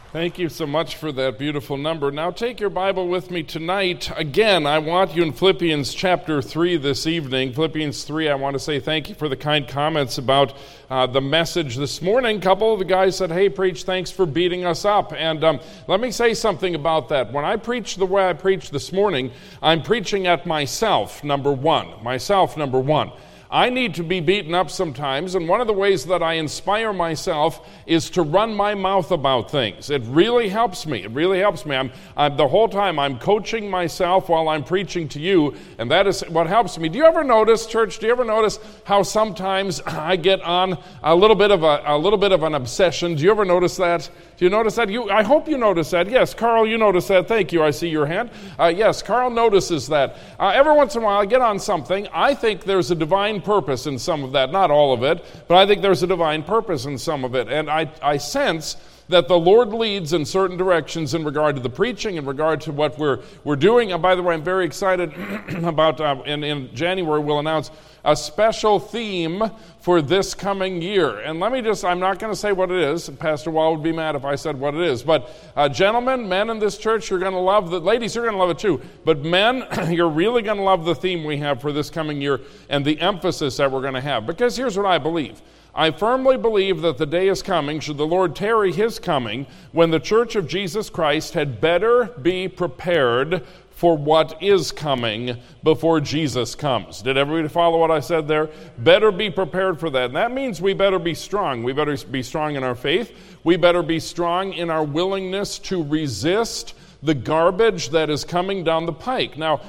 Thank you so much for that beautiful number. Now take your Bible with me tonight. Again, I want you in Philippians chapter 3 this evening. Philippians 3, I want to say thank you for the kind comments about the message this morning. A couple of the guys said, hey, preach, thanks for beating us up. And let me say something about that. When I preach the way I preached this morning, I'm preaching at myself, number one. Myself, number one. I need to be beaten up sometimes, and one of the ways that I inspire myself is to run my mouth about things. It really helps me. It really helps me. I'm the whole time I'm coaching myself while I'm preaching to you, and that is what helps me. Do you ever notice, church? Do you ever notice how sometimes I get on a little bit of an obsession? Do you ever notice that? Do you notice that? I hope you notice that. Yes, Carl, you notice that. Thank you. I see your hand. Yes, Carl notices that. Every once in a while, I get on something. I think there's a divine purpose in some of that. Not all of it, but I think there's a divine purpose in some of it. And I sense that the Lord leads in certain directions in regard to the preaching, in regard to what we're doing. And by the way, I'm very excited about, in January, we'll announce a special theme for this coming year. And I'm not going to say what it is. Pastor Wall would be mad if I said what it is. But gentlemen, men in this church, you're going to love it. Ladies, you're going to love it too. But men, you're really going to love the theme we have for this coming year and the emphasis that we're going to have. Because here's what I believe. I firmly believe that the day is coming, should the Lord tarry his coming, when the church of Jesus Christ had better be prepared for what is coming before Jesus comes. Did everybody follow what I said there? Better be prepared for that. And that means we better be strong. We better be strong in our faith. We better be strong in our willingness to resist the garbage that is coming down the pike. Now,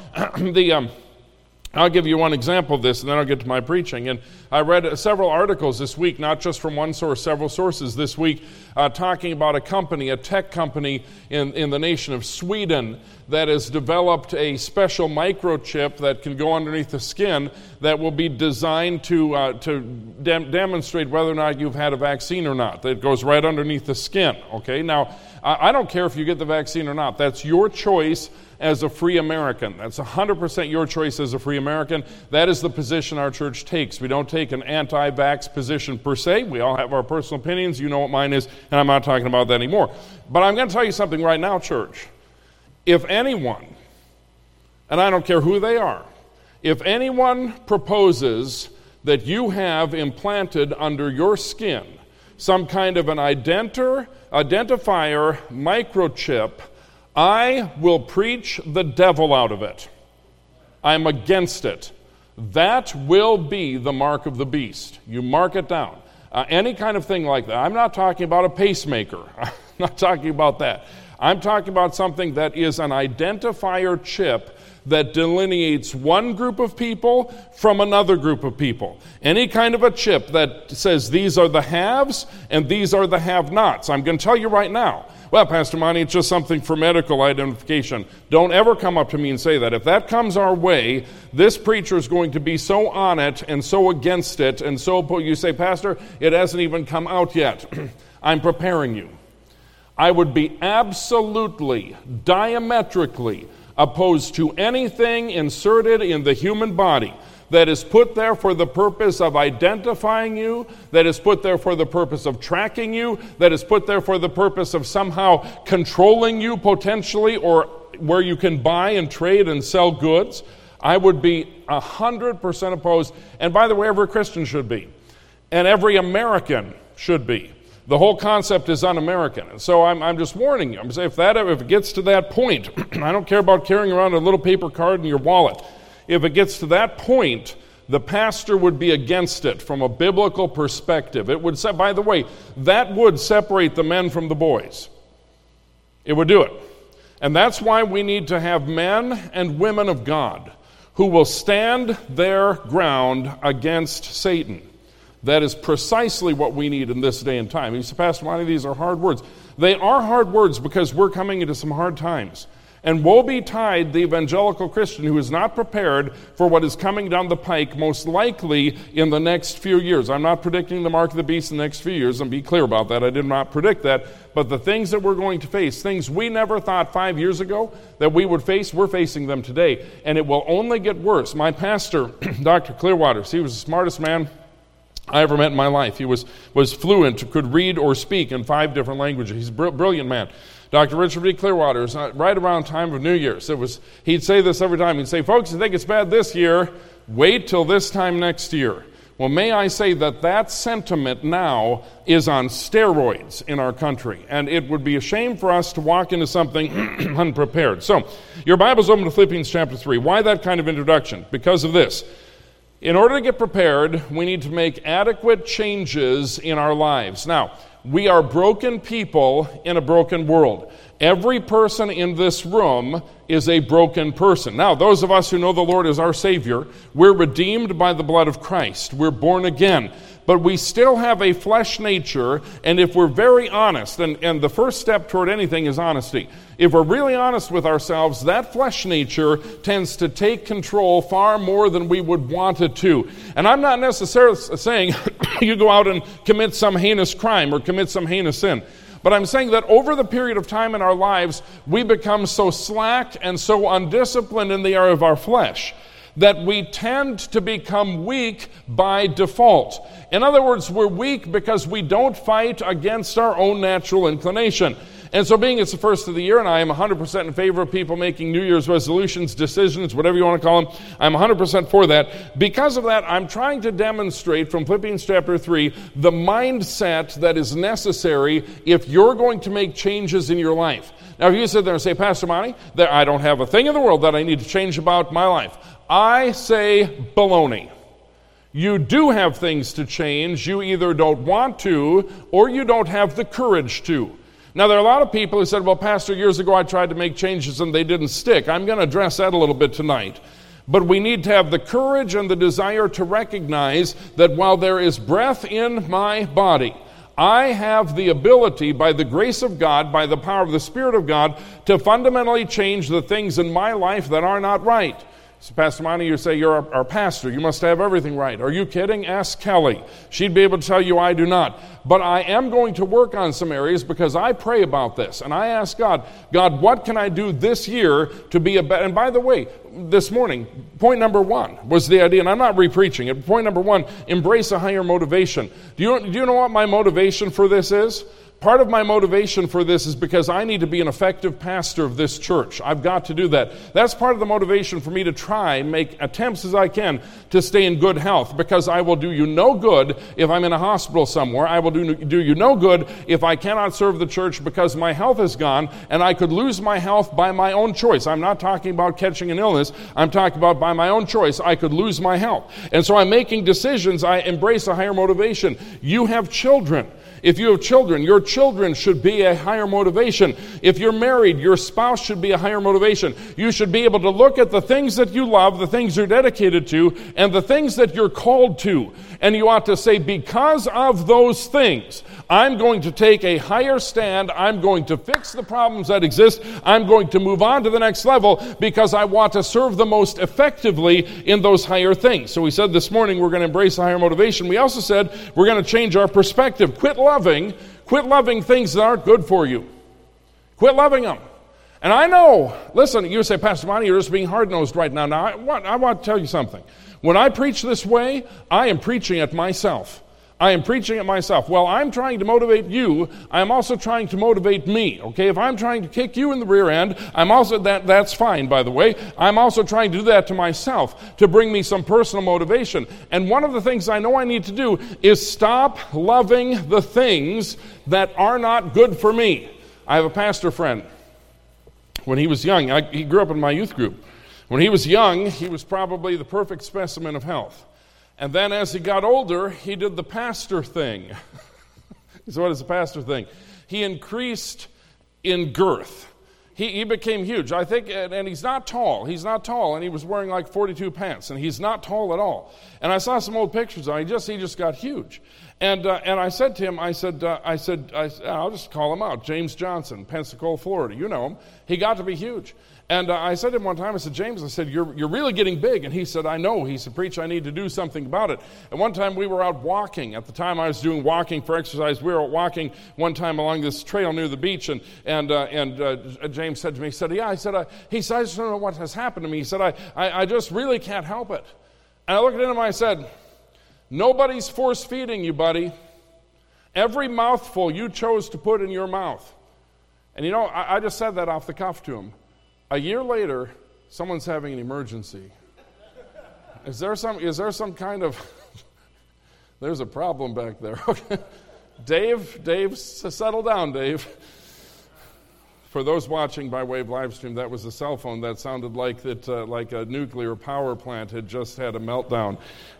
I'll give you one example of this, and then I'll get to my preaching. And I read several articles this week, not just from one source, several sources this week, talking about a company, a tech company in the nation of Sweden that has developed a special microchip that can go underneath the skin that will be designed to demonstrate whether or not you've had a vaccine or not. That goes right underneath the skin, okay? Now, I don't care if you get the vaccine or not. That's your choice as a free American. That's 100% your choice as a free American. That is the position our church takes. We don't take an anti-vax position per se. We all have our personal opinions. You know what mine is, and I'm not talking about that anymore. But I'm going to tell you something right now, church. If anyone, and I don't care who they are, if anyone proposes that you have implanted under your skin some kind of an identifier microchip, I will preach the devil out of it. I'm against it. That will be the mark of the beast. You mark it down. Any kind of thing like that. I'm not talking about a pacemaker. I'm not talking about that. I'm talking about something that is an identifier chip that delineates one group of people from another group of people. Any kind of a chip that says these are the haves and these are the have-nots. I'm going to tell you right now. Well, Pastor Monty, it's just something for medical identification. Don't ever come up to me and say that. If that comes our way, this preacher is going to be so on it and so against it, and so you say, Pastor, it hasn't even come out yet. I'm preparing you. I would be absolutely, diametrically opposed to anything inserted in the human body that is put there for the purpose of identifying you, that is put there for the purpose of tracking you, that is put there for the purpose of somehow controlling you potentially, or where you can buy and trade and sell goods. I would be 100% opposed. And by the way, every Christian should be. And every American should be. The whole concept is un-American. And so I'm just warning you. I'm saying if it gets to that point, I don't care about carrying around a little paper card in your wallet. If it gets to that point, the pastor would be against it from a biblical perspective. It would say, by the way, that would separate the men from the boys. It would do it. And that's why we need to have men and women of God who will stand their ground against Satan. That is precisely what we need in this day and time. You say, Pastor Monty, these are hard words. They are hard words because we're coming into some hard times. And woe betide the evangelical Christian who is not prepared for what is coming down the pike, most likely in the next few years. I'm not predicting the mark of the beast in the next few years, and be clear about that. I did not predict that. But the things that we're going to face, things we never thought 5 years ago that we would face, we're facing them today. And it will only get worse. My pastor, Dr. Clearwater, he was the smartest man I ever met in my life. He was fluent, could read or speak in 5 different languages. He's a brilliant man. Dr. Richard B. Clearwater, right around time of New Year's, he'd say this every time. He'd say, folks, you think it's bad this year, wait till this time next year. Well, may I say that sentiment now is on steroids in our country, and it would be a shame for us to walk into something unprepared. So, your Bible's open to Philippians chapter 3. Why that kind of introduction? Because of this. In order to get prepared, we need to make adequate changes in our lives. Now, we are broken people in a broken world. Every person in this room is a broken person. Now, those of us who know the Lord as our Savior, we're redeemed by the blood of Christ. We're born again. But we still have a flesh nature, and if we're very honest, and the first step toward anything is honesty. If we're really honest with ourselves, that flesh nature tends to take control far more than we would want it to. And I'm not necessarily saying you go out and commit some heinous crime or commit some heinous sin. But I'm saying that over the period of time in our lives, we become so slack and so undisciplined in the area of our flesh that we tend to become weak by default. In other words, we're weak because we don't fight against our own natural inclination. And so being it's the first of the year, and I am 100% in favor of people making New Year's resolutions, decisions, whatever you want to call them, I'm 100% for that. Because of that, I'm trying to demonstrate from Philippians chapter 3 the mindset that is necessary if you're going to make changes in your life. Now, if you sit there and say, Pastor Monty, I don't have a thing in the world that I need to change about my life, I say baloney. You do have things to change. You either don't want to or you don't have the courage to. Now, there are a lot of people who said, well, Pastor, years ago I tried to make changes and they didn't stick. I'm going to address that a little bit tonight. But we need to have the courage and the desire to recognize that while there is breath in my body, I have the ability, by the grace of God, by the power of the Spirit of God, to fundamentally change the things in my life that are not right. So, Pastor Monty, you say you're our pastor. You must have everything right. Are you kidding? Ask Kelly. She'd be able to tell you I do not. But I am going to work on some areas because I pray about this. And I ask God, what can I do this year to be a better... And by the way, this morning, point number 1 was the idea, and I'm not re-preaching it. Point number 1, embrace a higher motivation. Do you know what my motivation for this is? Part of my motivation for this is because I need to be an effective pastor of this church. I've got to do that. That's part of the motivation for me to try and make attempts as I can to stay in good health, because I will do you no good if I'm in a hospital somewhere. I will do you no good if I cannot serve the church because my health is gone, and I could lose my health by my own choice. I'm not talking about catching an illness. I'm talking about by my own choice, I could lose my health. And so I'm making decisions. I embrace a higher motivation. You have children. If you have children, your children should be a higher motivation. If you're married, your spouse should be a higher motivation. You should be able to look at the things that you love, the things you're dedicated to, and the things that you're called to. And you ought to say, because of those things, I'm going to take a higher stand. I'm going to fix the problems that exist. I'm going to move on to the next level because I want to serve the most effectively in those higher things. So we said this morning we're going to embrace a higher motivation. We also said we're going to change our perspective. Quit loving things that aren't good for you. Quit loving them. And I know, listen, you say, Pastor Monty, you're just being hard-nosed right now. Now, I want to tell you something. When I preach this way, I am preaching at myself. I am preaching at myself. Well, I'm trying to motivate you. I'm also trying to motivate me. Okay, if I'm trying to kick you in the rear end, that's fine, by the way. I'm also trying to do that to myself to bring me some personal motivation. And one of the things I know I need to do is stop loving the things that are not good for me. I have a pastor friend. When he was young, he grew up in my youth group. When he was young, he was probably the perfect specimen of health. And then as he got older, he did the pastor thing. So what is the pastor thing? He increased in girth. He became huge. I think, and he's not tall. He's not tall, and he was wearing like 42 pants, and he's not tall at all. And I saw some old pictures, and he just got huge. And I said to him, I'll just call him out, James Johnson, Pensacola, Florida. You know him. He got to be huge. And I said to him one time, I said, James, you're really getting big. And he said, I know. He said, Preach, I need to do something about it. And one time we were out walking. At the time I was doing walking for exercise. We were out walking one time along this trail near the beach. And James said to me, he said, I just don't know what has happened to me. He said, I just really can't help it. And I looked at him and I said, Nobody's force-feeding you, buddy. Every mouthful you chose to put in your mouth. And you know, I just said that off the cuff to him. A year later, someone's having an emergency. Is there some kind of... There's a problem back there. Okay. Dave, settle down, Dave. For those watching by way of live stream, that was a cell phone that sounded like a nuclear power plant had just had a meltdown.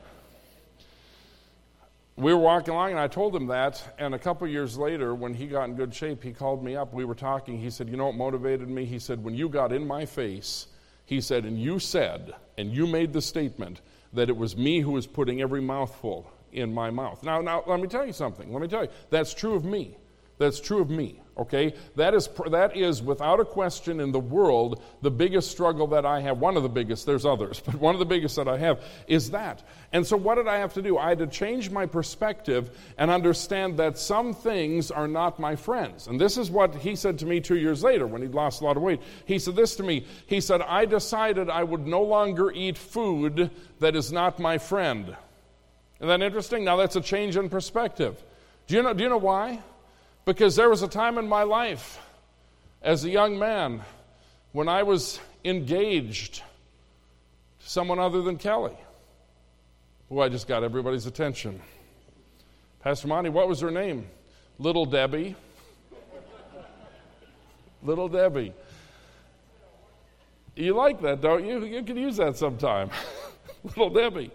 We were walking along, and I told him that, and a couple years later, when he got in good shape, he called me up. We were talking. He said, you know what motivated me? He said, when you got in my face, he said, and you made the statement that it was me who was putting every mouthful in my mouth. Now, let me tell you something. That's true of me. That's true of me, okay? That is, without a question in the world, the biggest struggle that I have. One of the biggest, there's others, but one of the biggest that I have is that. And so what did I have to do? I had to change my perspective and understand that some things are not my friends. And this is what he said to me 2 years later when he'd lost a lot of weight. He said this to me. He said, I decided I would no longer eat food that is not my friend. Isn't that interesting? Now that's a change in perspective. Do you know why? Because there was a time in my life as a young man when I was engaged to someone other than Kelly. Oh, I just got everybody's attention. Pastor Monty, what was her name? Little Debbie. Little Debbie. You like that, don't you? You could use that sometime. Little Debbie.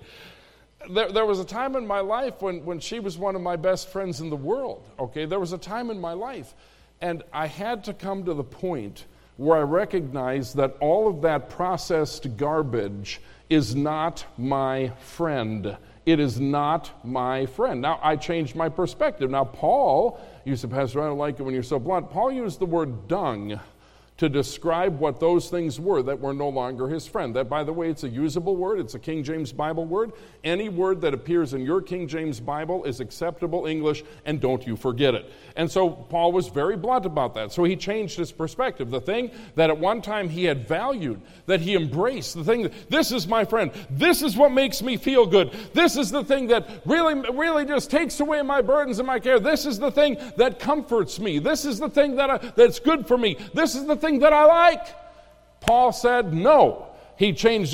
There was a time in my life when she was one of my best friends in the world, okay? There was a time in my life, and I had to come to the point where I recognized that all of that processed garbage is not my friend. It is not my friend. Now, I changed my perspective. Now, Paul, you said, Pastor, I don't like it when you're so blunt. Paul used the word dung to describe what those things were that were no longer his friend. That, by the way, it's a usable word. It's a King James Bible word. Any word that appears in your King James Bible is acceptable English, and don't you forget it. And so Paul was very blunt about that. So he changed his perspective. The thing that at one time he had valued, that he embraced, the thing that, this is my friend. This is what makes me feel good. This is the thing that really just takes away my burdens and my care. This is the thing that comforts me. This is the thing that's good for me. This is the thing that I like. Paul said no. He changed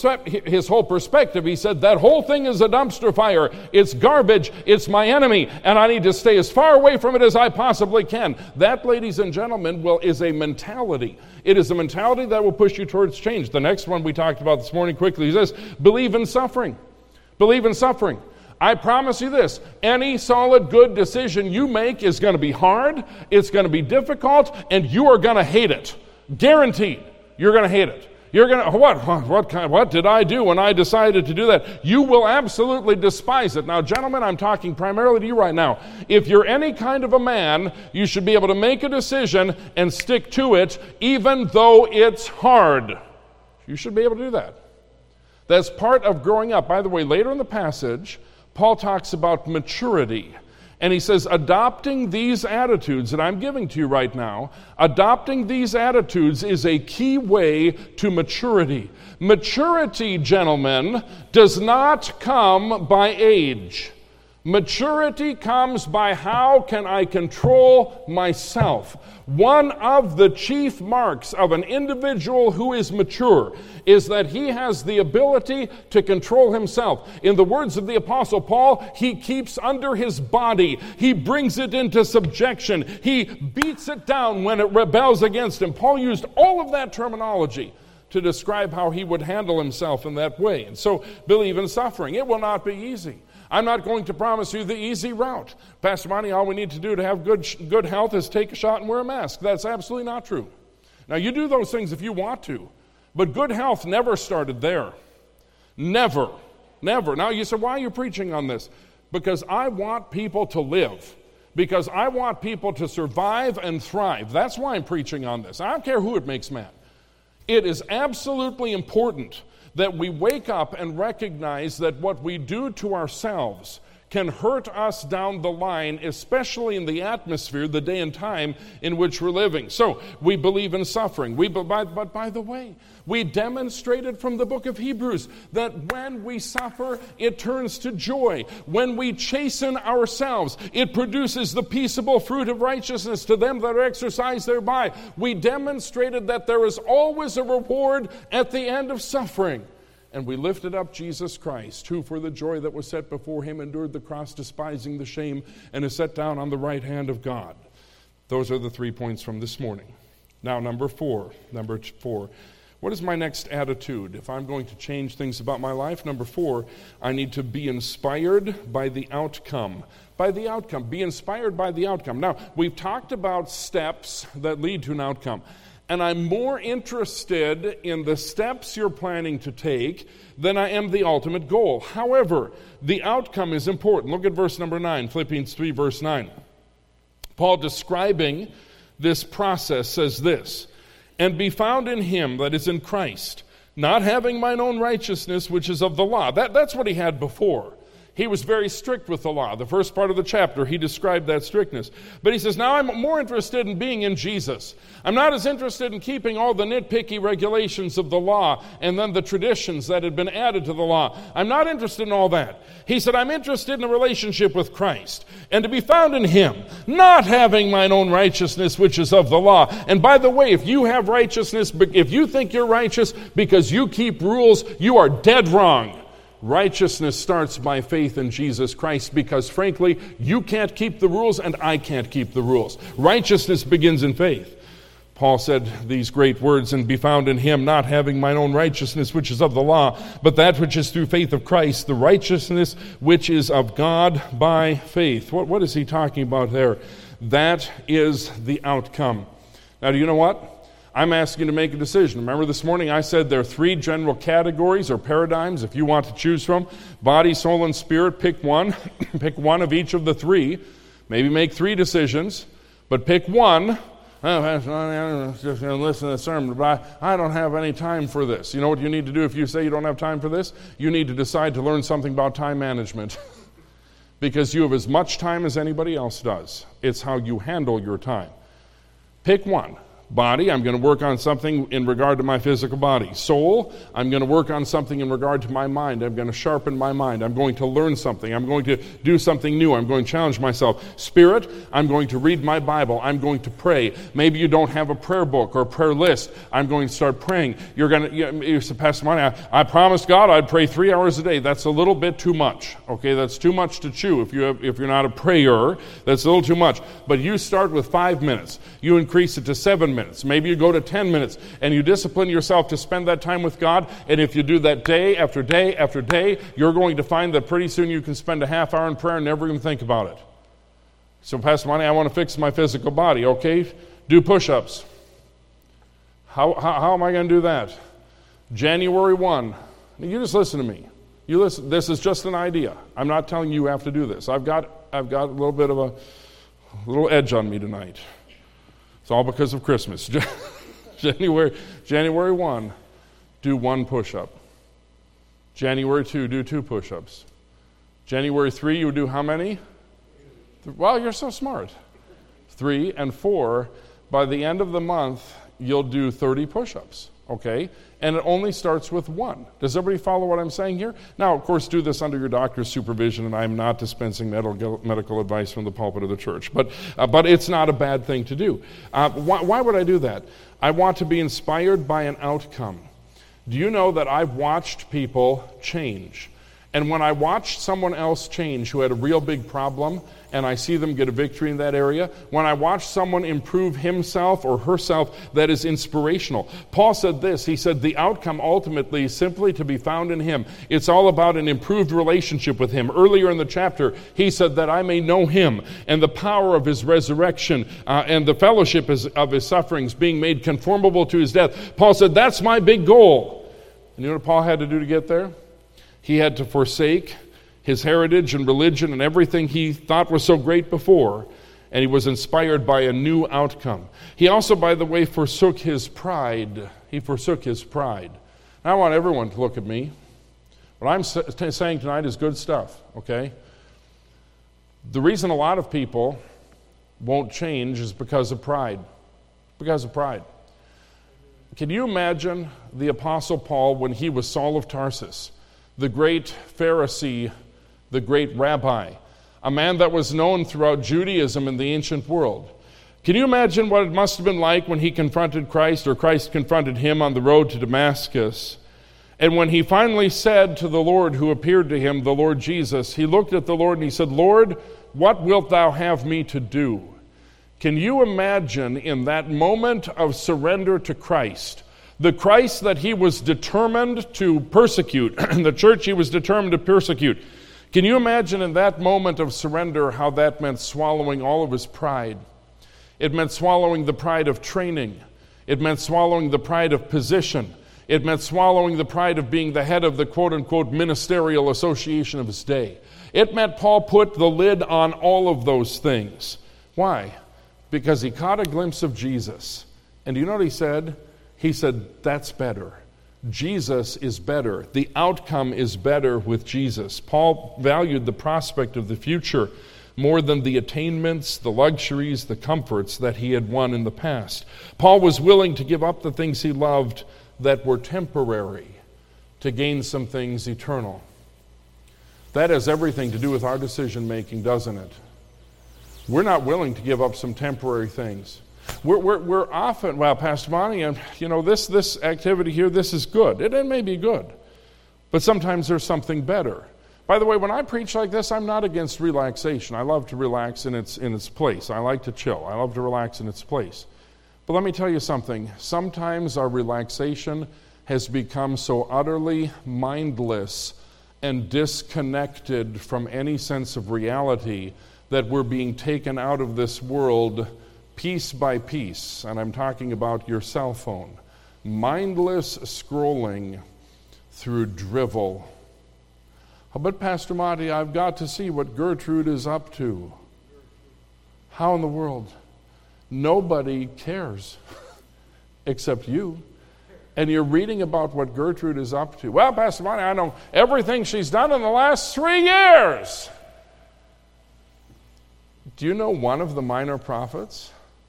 his whole perspective. He said that whole thing is a dumpster fire. It's garbage. It's my enemy, and I need to stay as far away from it as I possibly can. That, ladies and gentlemen, is a mentality. It is a mentality that will push you towards change. The next one we talked about this morning quickly is this: believe in suffering. Believe in suffering. I promise you this, any solid, good decision you make is going to be hard, it's going to be difficult, and you are going to hate it. Guaranteed. You're going to hate it. You're going to, what did I do when I decided to do that? You will absolutely despise it. Now, gentlemen, I'm talking primarily to you right now. If you're any kind of a man, you should be able to make a decision and stick to it, even though it's hard. You should be able to do that. That's part of growing up. By the way, later in the passage, Paul talks about maturity, and he says, adopting these attitudes that I'm giving to you right now, adopting these attitudes is a key way to maturity. Maturity, gentlemen, does not come by age. Maturity comes by how can I control myself. One of the chief marks of an individual who is mature is that he has the ability to control himself. In the words of the Apostle Paul, he keeps under his body. He brings it into subjection. He beats it down when it rebels against him. Paul used all of that terminology to describe how he would handle himself in that way. And so, believe in suffering. It will not be easy. I'm not going to promise you the easy route. Pastor Monty, all we need to do to have good health is take a shot and wear a mask. That's absolutely not true. Now, you do those things if you want to, but good health never started there. Never. Now, you say, why are you preaching on this? Because I want people to live. Because I want people to survive and thrive. That's why I'm preaching on this. I don't care who it makes mad. It is absolutely important that we wake up and recognize that what we do to ourselves can hurt us down the line, especially in the atmosphere, the day and time in which we're living. So we believe in suffering. But by the way, we demonstrated from the book of Hebrews that when we suffer, it turns to joy. When we chasten ourselves, it produces the peaceable fruit of righteousness to them that are exercised thereby. We demonstrated that there is always a reward at the end of suffering. And we lifted up Jesus Christ, who for the joy that was set before him endured the cross, despising the shame, and is set down on the right hand of God. Those are the 3 points from this morning. Now, number four. What is my next attitude? If I'm going to change things about my life, number 4, I need to be inspired by the outcome. By the outcome. Be inspired by the outcome. Now, we've talked about steps that lead to an outcome. And I'm more interested in the steps you're planning to take than I am the ultimate goal. However, the outcome is important. Look at verse number 9, Philippians 3, verse 9. Paul, describing this process, says this, "And be found in him," that is in Christ, "not having mine own righteousness, which is of the law." That's what he had before. He was very strict with the law. The first part of the chapter, he described that strictness. But he says, now I'm more interested in being in Jesus. I'm not as interested in keeping all the nitpicky regulations of the law and then the traditions that had been added to the law. I'm not interested in all that. He said, I'm interested in a relationship with Christ and to be found in him, not having mine own righteousness, which is of the law. And by the way, if you have righteousness, if you think you're righteous because you keep rules, you are dead wrong. Righteousness starts by faith in Jesus Christ because, frankly, you can't keep the rules and I can't keep the rules. Righteousness begins in faith. Paul said these great words, "And be found in him, not having mine own righteousness, which is of the law, but that which is through faith of Christ, the righteousness which is of God by faith." What is he talking about there? That is the outcome. Now, do you know what? I'm asking you to make a decision. Remember this morning I said there are 3 general categories or paradigms if you want to choose from. Body, soul, and spirit. Pick one. Pick one of each of the 3. Maybe make 3 decisions, but pick one. I'm just going to listen to the sermon, but I don't have any time for this. You know what you need to do if you say you don't have time for this? You need to decide to learn something about time management. Because you have as much time as anybody else does. It's how you handle your time. Pick one. Body, I'm going to work on something in regard to my physical body. Soul, I'm going to work on something in regard to my mind. I'm going to sharpen my mind. I'm going to learn something. I'm going to do something new. I'm going to challenge myself. Spirit, I'm going to read my Bible. I'm going to pray. Maybe you don't have a prayer book or a prayer list. I'm going to start praying. You say, Pastor Monty, I promised God I'd pray 3 hours a day. That's a little bit too much. Okay, that's too much to chew. If you're not a prayer, that's a little too much. But you start with 5 minutes. You increase it to 7 minutes. Maybe you go to 10 minutes and you discipline yourself to spend that time with God. And if you do that day after day after day, you're going to find that pretty soon you can spend a half hour in prayer and never even think about it. So, Pastor Monty, I want to fix my physical body. Okay, do push-ups. How am I going to do that? January 1. You just listen to me. You listen. This is just an idea. I'm not telling you have to do this. I've got a little bit of a little edge on me tonight. It's all because of Christmas. January 1, do 1 push-up. January 2, do 2 push-ups. January 3, you do how many? Wow, you're so smart. 3 and 4, by the end of the month, you'll do 30 push-ups. Okay? And it only starts with 1. Does everybody follow what I'm saying here? Now, of course, do this under your doctor's supervision, and I'm not dispensing medical advice from the pulpit of the church. But it's not a bad thing to do. Why would I do that? I want to be inspired by an outcome. Do you know that I've watched people change? And when I watch someone else change who had a real big problem, and I see them get a victory in that area, when I watch someone improve himself or herself, that is inspirational. Paul said this, he said, the outcome ultimately is simply to be found in him. It's all about an improved relationship with him. Earlier in the chapter, he said that I may know him and the power of his resurrection and the fellowship of his sufferings, being made conformable to his death. Paul said, that's my big goal. And you know what Paul had to do to get there? He had to forsake his heritage and religion and everything he thought was so great before, and he was inspired by a new outcome. He also, by the way, forsook his pride. He forsook his pride. Now, I want everyone to look at me. What I'm saying tonight is good stuff, okay? The reason a lot of people won't change is because of pride. Because of pride. Can you imagine the Apostle Paul when he was Saul of Tarsus, the great Pharisee, the great rabbi, a man that was known throughout Judaism in the ancient world? Can you imagine what it must have been like when he confronted Christ, or Christ confronted him on the road to Damascus? And when he finally said to the Lord who appeared to him, the Lord Jesus, he looked at the Lord and he said, "Lord, what wilt thou have me to do?" Can you imagine in that moment of surrender to Christ, the Christ that he was determined to persecute, the church he was determined to persecute? Can you imagine in that moment of surrender how that meant swallowing all of his pride? It meant swallowing the pride of training. It meant swallowing the pride of position. It meant swallowing the pride of being the head of the quote-unquote ministerial association of his day. It meant Paul put the lid on all of those things. Why? Because he caught a glimpse of Jesus. And do you know what he said? He said, that's better. Jesus is better. The outcome is better with Jesus. Paul valued the prospect of the future more than the attainments, the luxuries, the comforts that he had won in the past. Paul was willing to give up the things he loved that were temporary to gain some things eternal. That has everything to do with our decision making, doesn't it? We're not willing to give up some temporary things. We're often, well, Pastor Monty, this activity here, this is good. It may be good, but sometimes there's something better. By the way, when I preach like this, I'm not against relaxation. I love to relax in its place. I like to chill. I love to relax in its place. But let me tell you something. Sometimes our relaxation has become so utterly mindless and disconnected from any sense of reality that we're being taken out of this world piece by piece. And I'm talking about your cell phone. Mindless scrolling through drivel. But Pastor Monty, I've got to see what Gertrude is up to. How in the world? Nobody cares except you. And you're reading about what Gertrude is up to. Well, Pastor Monty, I know everything she's done in the last 3 years. Do you know one of the minor prophets?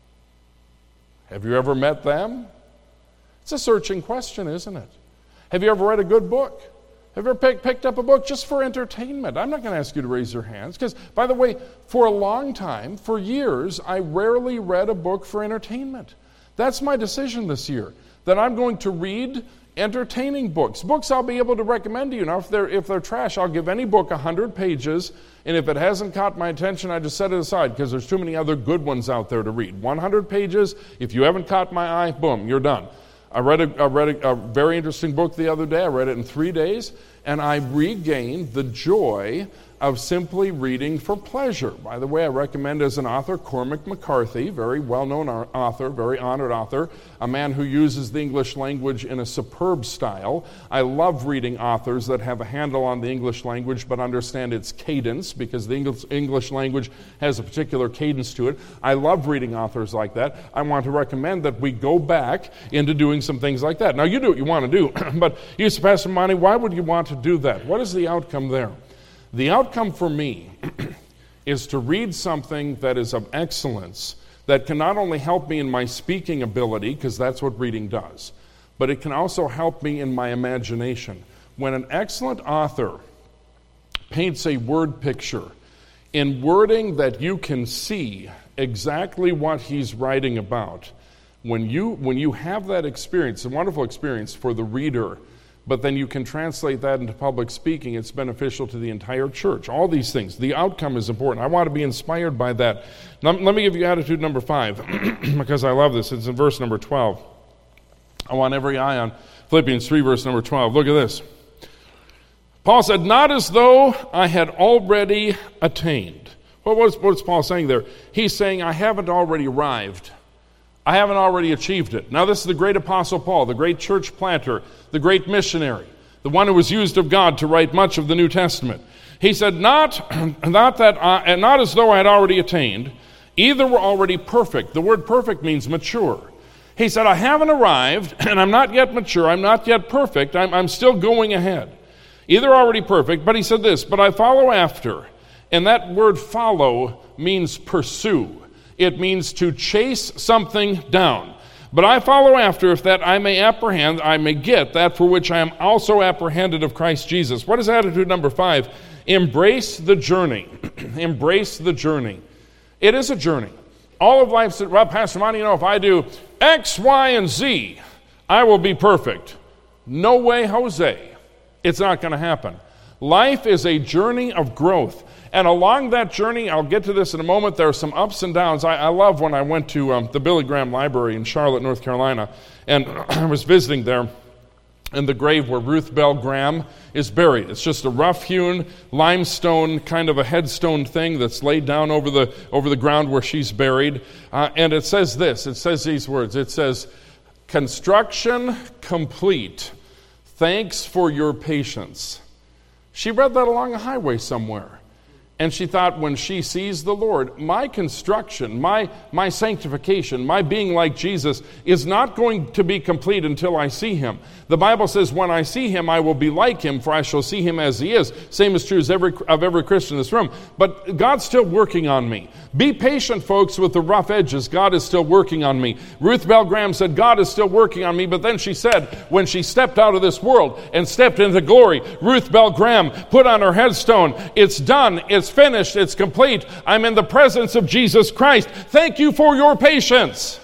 Have you ever met them? It's a searching question, isn't it? Have you ever read a good book? Have you ever picked up a book just for entertainment? I'm not going to ask you to raise your hands because, by the way, for a long time, for years, I rarely read a book for entertainment. That's my decision this year, that I'm going to read entertaining books. Books I'll be able to recommend to you. Now, if they're trash, I'll give any book 100 pages, and if it hasn't caught my attention, I just set it aside because there's too many other good ones out there to read. 100 pages, if you haven't caught my eye, boom, you're done. I read a very interesting book the other day. I read it in 3 days, and I regained the joy of simply reading for pleasure. By the way, I recommend as an author Cormac McCarthy, very well-known author, very honored author, a man who uses the English language in a superb style. I love reading authors that have a handle on the English language but understand its cadence, because the English language has a particular cadence to it. I love reading authors like that. I want to recommend that we go back into doing some things like that. Now, you do what you want to do, but you say, Pastor Monty, why would you want to do that? What is the outcome there? The outcome for me is to read something that is of excellence, that can not only help me in my speaking ability, because that's what reading does, but it can also help me in my imagination. When an excellent author paints a word picture in wording that you can see exactly what he's writing about, when you have that experience, a wonderful experience for the reader, but then you can translate that into public speaking, it's beneficial to the entire church. All these things. The outcome is important. I want to be inspired by that. Let me give you attitude number 5, because I love this. It's in verse number 12. I want every eye on Philippians 3, verse number 12. Look at this. Paul said, not as though I had already attained. Well, what's Paul saying there? He's saying, I haven't already arrived. I haven't already achieved it. Now, this is the great Apostle Paul, the great church planter, the great missionary, the one who was used of God to write much of the New Testament. He said, not as though I had already attained, either were already perfect. The word perfect means mature. He said, I haven't arrived, and I'm not yet mature, I'm not yet perfect, I'm still going ahead. Either already perfect, but he said this, but I follow after, And that word follow means pursue. It means to chase something down. But I follow after, if that I may apprehend, I may get that for which I am also apprehended of Christ Jesus. What is attitude number 5? Embrace the journey. Embrace the journey. It is a journey. All of life said, well, Pastor Monty, if I do X, Y, and Z, I will be perfect. No way, Jose. It's not going to happen. Life is a journey of growth. And along that journey, I'll get to this in a moment, there are some ups and downs. I love when I went to the Billy Graham Library in Charlotte, North Carolina, and I was visiting there in the grave where Ruth Bell Graham is buried. It's just a rough-hewn limestone kind of a headstone thing that's laid down over the ground where she's buried. And it says this, it says these words, it says, "Construction complete. Thanks for your patience." She read that along a highway somewhere. And she thought, when she sees the Lord, my construction, my sanctification, my being like Jesus is not going to be complete until I see him. The Bible says, when I see him, I will be like him, for I shall see him as he is. Same is true of every Christian in this room. But God's still working on me. Be patient, folks, with the rough edges. God is still working on me. Ruth Bell Graham said, God is still working on me. But then she said, when she stepped out of this world and stepped into glory, Ruth Bell Graham put on her headstone, it's done, it's finished, it's complete. I'm in the presence of Jesus Christ. Thank you for your patience.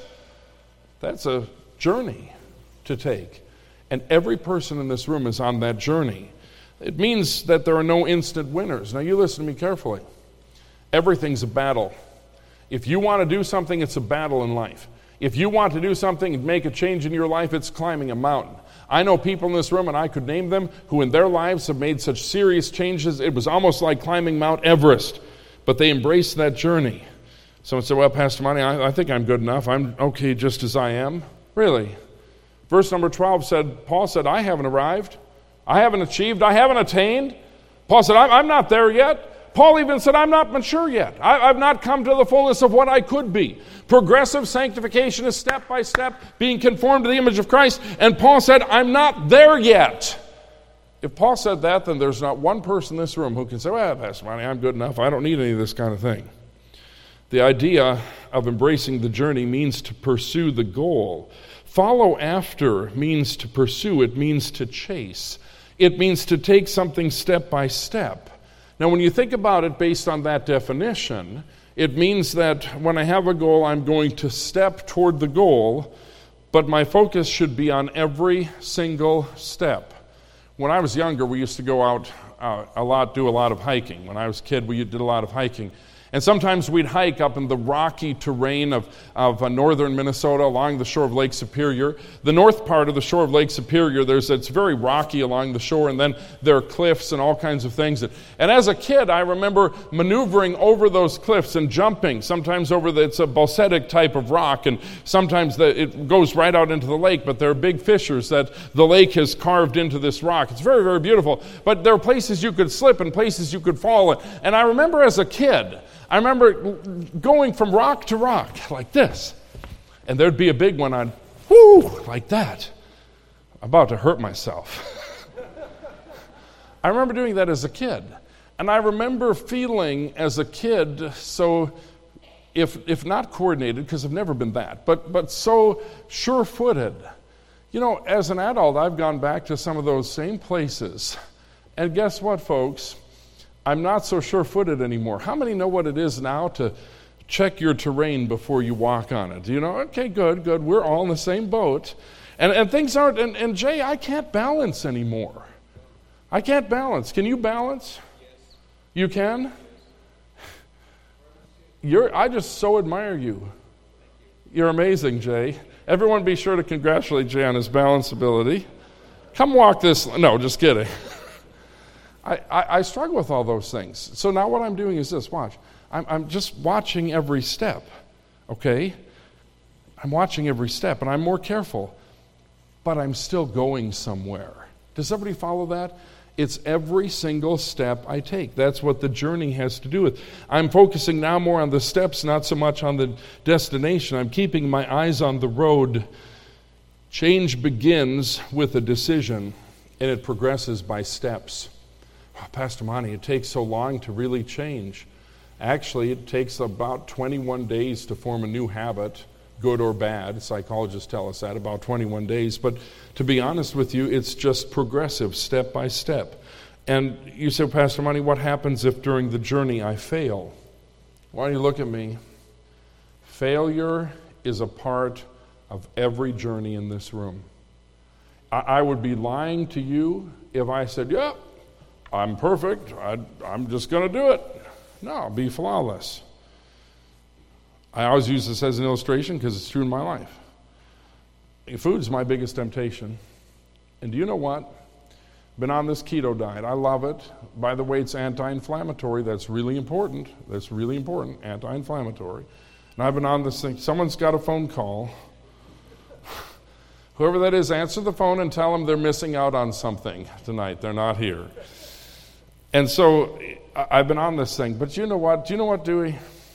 That's a journey to take. And every person in this room is on that journey. It means that there are no instant winners. Now you listen to me carefully. Everything's a battle. If you want to do something, it's a battle in life. If you want to do something and make a change in your life, it's climbing a mountain. I know people in this room, and I could name them, who in their lives have made such serious changes, it was almost like climbing Mount Everest. But they embraced that journey. Someone said, well, Pastor Monty, I think I'm good enough. I'm okay just as I am. Really? Verse number 12 said, Paul said, I haven't arrived. I haven't achieved. I haven't attained. Paul said, I'm not there yet. Paul even said, I'm not mature yet. I've not come to the fullness of what I could be. Progressive sanctification is step by step being conformed to the image of Christ. And Paul said, I'm not there yet. If Paul said that, then there's not one person in this room who can say, well, Pastor Monty, I'm good enough. I don't need any of this kind of thing. The idea of embracing the journey means to pursue the goal. Follow after means to pursue. It means to chase. It means to take something step by step. Now, when you think about it based on that definition, it means that when I have a goal, I'm going to step toward the goal, but my focus should be on every single step. When I was younger, we used to go out do a lot of hiking. When I was a kid, we did a lot of hiking. And sometimes we'd hike up in the rocky terrain of northern Minnesota along the shore of Lake Superior. The north part of the shore of Lake Superior, it's very rocky along the shore, and then there are cliffs and all kinds of things. And as a kid, I remember maneuvering over those cliffs and jumping. Sometimes it's a basaltic type of rock, and sometimes it goes right out into the lake, but there are big fissures that the lake has carved into this rock. It's very, very beautiful. But there are places you could slip and places you could fall. And I remember as a kid, going from rock to rock like this. And there'd be a big one on, like that. I'm about to hurt myself. I remember doing that as a kid. And I remember feeling as a kid so, if not coordinated, because I've never been that, but so sure-footed. As an adult, I've gone back to some of those same places. And guess what, folks? I'm not so sure-footed anymore. How many know what it is now to check your terrain before you walk on it? Okay, good. We're all in the same boat. And things aren't, and Jay, I can't balance anymore. I can't balance. Can you balance? Yes. You can? I just so admire you. You're amazing, Jay. Everyone be sure to congratulate Jay on his balance ability. Come walk this, no, just kidding. I struggle with all those things. So now what I'm doing is this, watch. I'm just watching every step, okay? I'm watching every step, and I'm more careful, but I'm still going somewhere. Does everybody follow that? It's every single step I take. That's what the journey has to do with. I'm focusing now more on the steps, not so much on the destination. I'm keeping my eyes on the road. Change begins with a decision, and it progresses by steps. Pastor Monty, it takes so long to really change. Actually, it takes about 21 days to form a new habit, good or bad. Psychologists tell us that, about 21 days. But to be honest with you, it's just progressive, step by step. And you say, Pastor Monty, what happens if during the journey I fail? Why don't you look at me? Failure is a part of every journey in this room. I would be lying to you if I said, yeah, I'm perfect, I'm just going to do it. No, be flawless. I always use this as an illustration because it's true in my life. Food's my biggest temptation. And do you know what? Been on this keto diet. I love it. By the way, it's anti-inflammatory. That's really important. Anti-inflammatory. And I've been on this thing. Someone's got a phone call. Whoever that is, answer the phone and tell them they're missing out on something tonight. They're not here. And so I've been on this thing. But you know what? Do you know what, Dewey?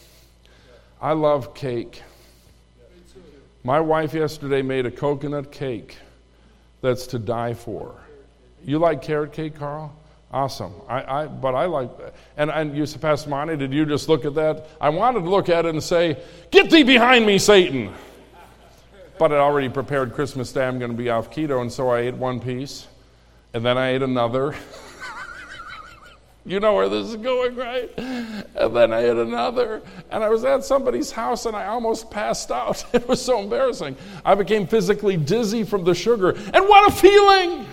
I love cake. My wife yesterday made a coconut cake that's to die for. You like carrot cake, Carl? Awesome. But I like that. And you said, Pastor Monty, did you just look at that? I wanted to look at it and say, get thee behind me, Satan. But I already prepared Christmas Day. I'm going to be off keto, and so I ate one piece, and then I ate another. You know where this is going, right? And then I ate another, and I was at somebody's house, and I almost passed out. It was so embarrassing. I became physically dizzy from the sugar, and what a feeling!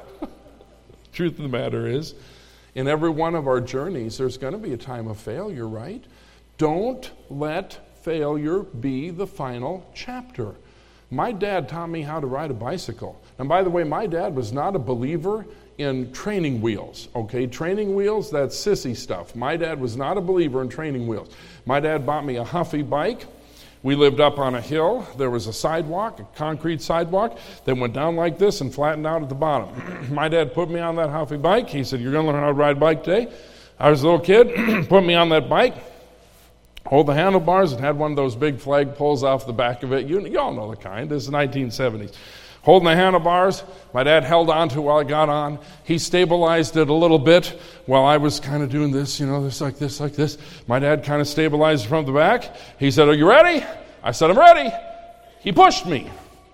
Truth of the matter is, in every one of our journeys, there's going to be a time of failure, right? Don't let failure be the final chapter. My dad taught me how to ride a bicycle. And by the way, my dad was not a believer in training wheels, okay? Training wheels, that's sissy stuff. My dad was not a believer in training wheels. My dad bought me a Huffy bike. We lived up on a hill. There was a sidewalk, a concrete sidewalk that went down like this and flattened out at the bottom. My dad put me on that Huffy bike. He said, you're going to learn how to ride a bike today. I was a little kid, put me on that bike. Hold the handlebars. It had one of those big flag poles off the back of it. You all know the kind. This is the 1970s. Holding the handlebars. My dad held on to it while I got on. He stabilized it a little bit while I was kind of doing this, this like this, like this. My dad kind of stabilized it from the back. He said, are you ready? I said, I'm ready. He pushed me.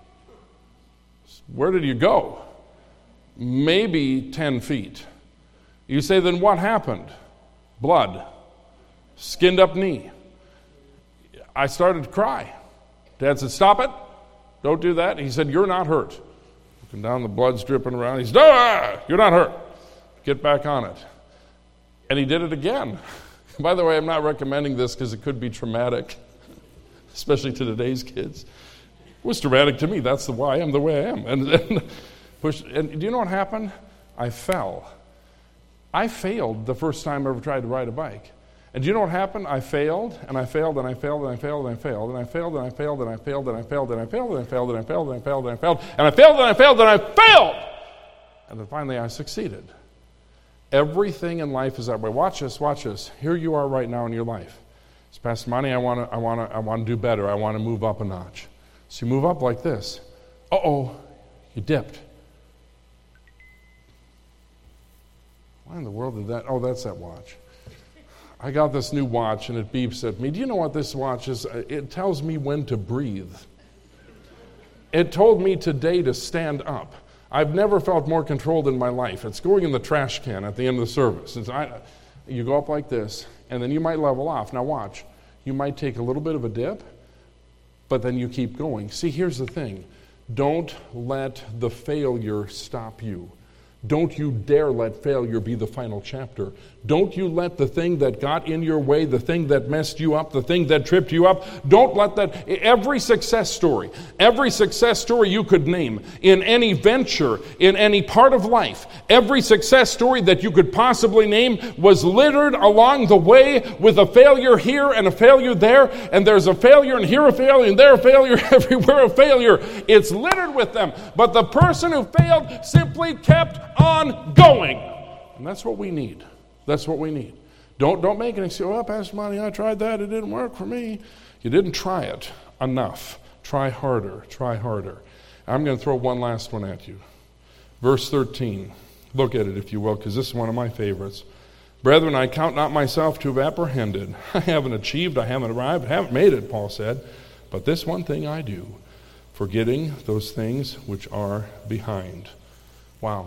Where did you go? Maybe 10 feet. You say, then what happened? Blood. Skinned up knee. I started to cry. Dad said, stop it. Don't do that. He said, you're not hurt. Looking down, the blood's dripping around. He said, you're not hurt. Get back on it. And he did it again. By the way, I'm not recommending this because it could be traumatic, especially to today's kids. It was traumatic to me. That's why I'm the way I am. And do you know what happened? I fell. I failed the first time I ever tried to ride a bike. And do you know what happened? I failed, and I failed, and I failed, and I failed, and I failed, and I failed, and I failed, and I failed, and I failed, and I failed, and I failed, and I failed, and I failed, and I failed, and I failed, and I failed, and I failed. And then finally I succeeded. Everything in life is that way. Watch this. Here you are right now in your life. It's Pastor Monty, I want to do better. I want to move up a notch. So you move up like this. Uh-oh, you dipped. Why in the world did that? Oh, that's that watch. I got this new watch, and it beeps at me. Do you know what this watch is? It tells me when to breathe. It told me today to stand up. I've never felt more controlled in my life. It's going in the trash can at the end of the service. You go up like this, and then you might level off. Now watch. You might take a little bit of a dip, but then you keep going. See, here's the thing. Don't let the failure stop you. Don't you dare let failure be the final chapter. Don't you let the thing that got in your way, the thing that messed you up, the thing that tripped you up, don't let that. Every success story you could name in any venture, in any part of life, every success story that you could possibly name was littered along the way with a failure here and a failure there, and there's a failure and here a failure and there a failure, everywhere a failure. It's littered with them. But the person who failed simply kept on going. And that's what we need. That's what we need. Don't make an excuse. Well, Pastor Monty, I tried that. It didn't work for me. You didn't try it enough. Try harder. Try harder. I'm going to throw one last one at you. Verse 13. Look at it, if you will, because this is one of my favorites. Brethren, I count not myself to have apprehended. I haven't achieved, I haven't arrived, I haven't made it, Paul said. But this one thing I do, forgetting those things which are behind. Wow.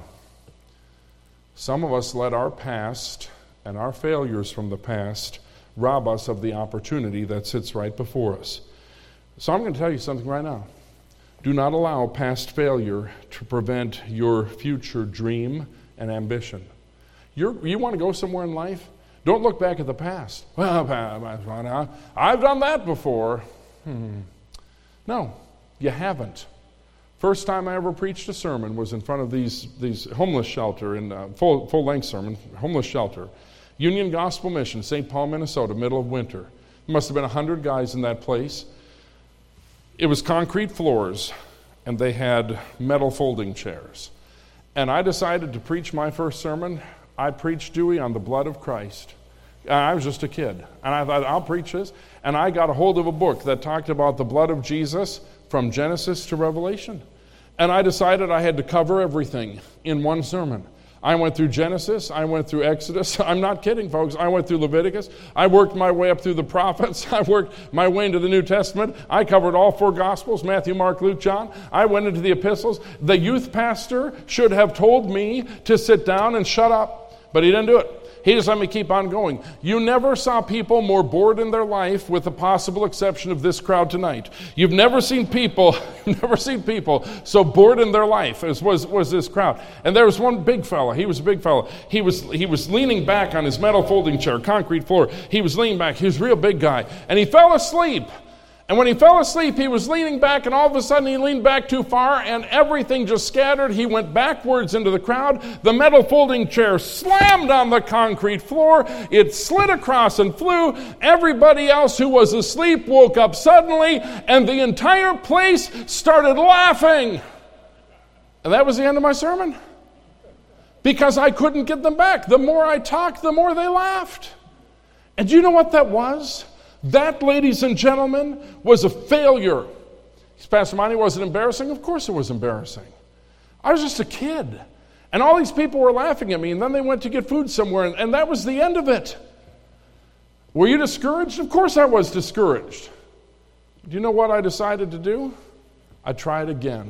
Some of us let our past and our failures from the past rob us of the opportunity that sits right before us. So I'm going to tell you something right now. Do not allow past failure to prevent your future dream and ambition. You want to go somewhere in life? Don't look back at the past. Well, I've done that before. No, you haven't. First time I ever preached a sermon was in front of these homeless shelter, in full-length sermon, homeless shelter. Union Gospel Mission, St. Paul, Minnesota, middle of winter. There must have been 100 guys in that place. It was concrete floors, and they had metal folding chairs. And I decided to preach my first sermon. I preached, Dewey, on the blood of Christ. I was just a kid. And I thought, I'll preach this. And I got a hold of a book that talked about the blood of Jesus from Genesis to Revelation. And I decided I had to cover everything in one sermon. I went through Genesis. I went through Exodus. I'm not kidding, folks. I went through Leviticus. I worked my way up through the prophets. I worked my way into the New Testament. I covered all 4 Gospels, Matthew, Mark, Luke, John. I went into the epistles. The youth pastor should have told me to sit down and shut up, but he didn't do it. He just let me keep on going. You never saw people more bored in their life, with the possible exception of this crowd tonight. You've never seen people so bored in their life as was this crowd. And there was one big fella. He was a big fella. He was leaning back on his metal folding chair, concrete floor. He was leaning back. He was a real big guy. And he fell asleep. And when he fell asleep, he was leaning back, and all of a sudden he leaned back too far, and everything just scattered. He went backwards into the crowd. The metal folding chair slammed on the concrete floor. It slid across and flew. Everybody else who was asleep woke up suddenly, and the entire place started laughing. And that was the end of my sermon. Because I couldn't get them back. The more I talked, the more they laughed. And do you know what that was? That, ladies and gentlemen, was a failure. Pastor Monty, was it embarrassing? Of course it was embarrassing. I was just a kid. And all these people were laughing at me, and then they went to get food somewhere, and that was the end of it. Were you discouraged? Of course I was discouraged. Do you know what I decided to do? I tried again.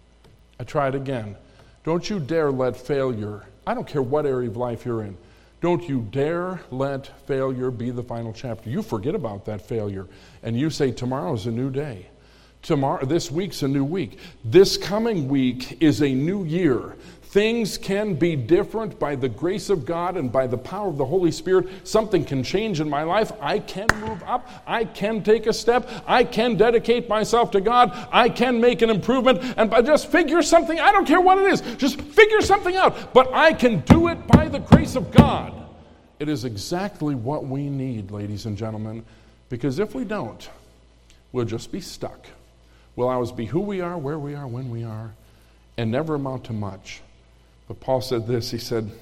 Don't you dare let failure, I don't care what area of life you're in, don't you dare let failure be the final chapter. You forget about that failure, and you say, tomorrow's a new day. This week's a new week. This coming week is a new year. Things can be different by the grace of God and by the power of the Holy Spirit. Something can change in my life. I can move up. I can take a step. I can dedicate myself to God. I can make an improvement. And just figure something, I don't care what it is, just figure something out. But I can do it by the grace of God. It is exactly what we need, ladies and gentlemen, because if we don't, we'll just be stuck. We'll always be who we are, where we are, when we are, and never amount to much. But Paul said this, he said,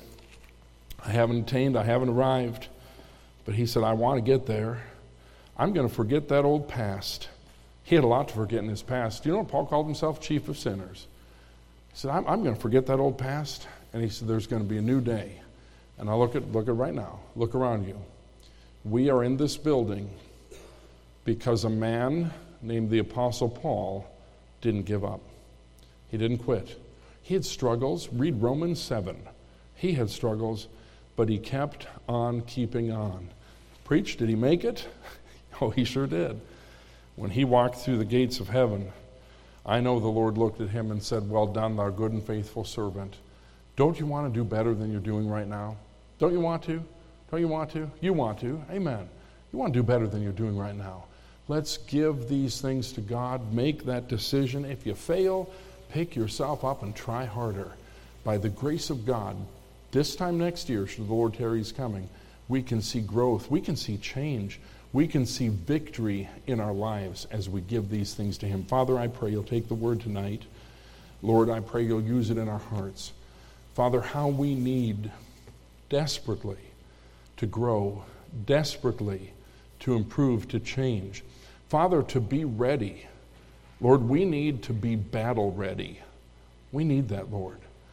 I haven't attained, I haven't arrived, but he said, I want to get there. I'm going to forget that old past. He had a lot to forget in his past. Do you know what Paul called himself? Chief of sinners. He said, I'm going to forget that old past. And he said, there's going to be a new day. And I look at right now, look around you. We are in this building because a man named the Apostle Paul didn't give up. He didn't quit. He had struggles. Read Romans 7. He had struggles, but he kept on keeping on. Preach, did he make it? Oh, he sure did. When he walked through the gates of heaven, I know the Lord looked at him and said, well done, thou good and faithful servant. Don't you want to do better than you're doing right now? Don't you want to? Don't you want to? You want to. Amen. You want to do better than you're doing right now. Let's give these things to God. Make that decision. If you fail, pick yourself up and try harder. By the grace of God, this time next year, should the Lord tarry He's coming, we can see growth. We can see change. We can see victory in our lives as we give these things to Him. Father, I pray You'll take the word tonight. Lord, I pray You'll use it in our hearts. Father, how we need desperately to grow, desperately to improve, to change. Father, to be ready. Lord, we need to be battle ready. We need that, Lord.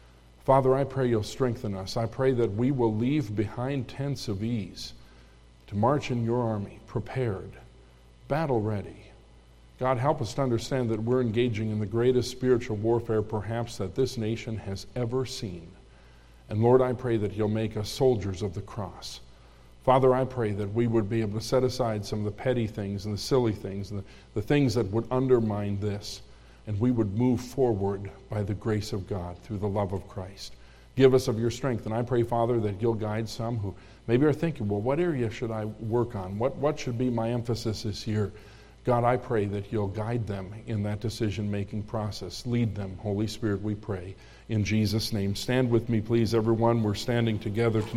Father, I pray you'll strengthen us. I pray that we will leave behind tents of ease to march in your army, prepared, battle ready. God, help us to understand that we're engaging in the greatest spiritual warfare perhaps that this nation has ever seen. And Lord, I pray that you'll make us soldiers of the cross. Father, I pray that we would be able to set aside some of the petty things and the silly things and the things that would undermine this, and we would move forward by the grace of God through the love of Christ. Give us of your strength. And I pray, Father, that you'll guide some who maybe are thinking, well, what area should I work on? What should be my emphasis this year? God, I pray that you'll guide them in that decision-making process. Lead them, Holy Spirit, we pray. In Jesus' name. Stand with me, please, everyone. We're standing together tonight.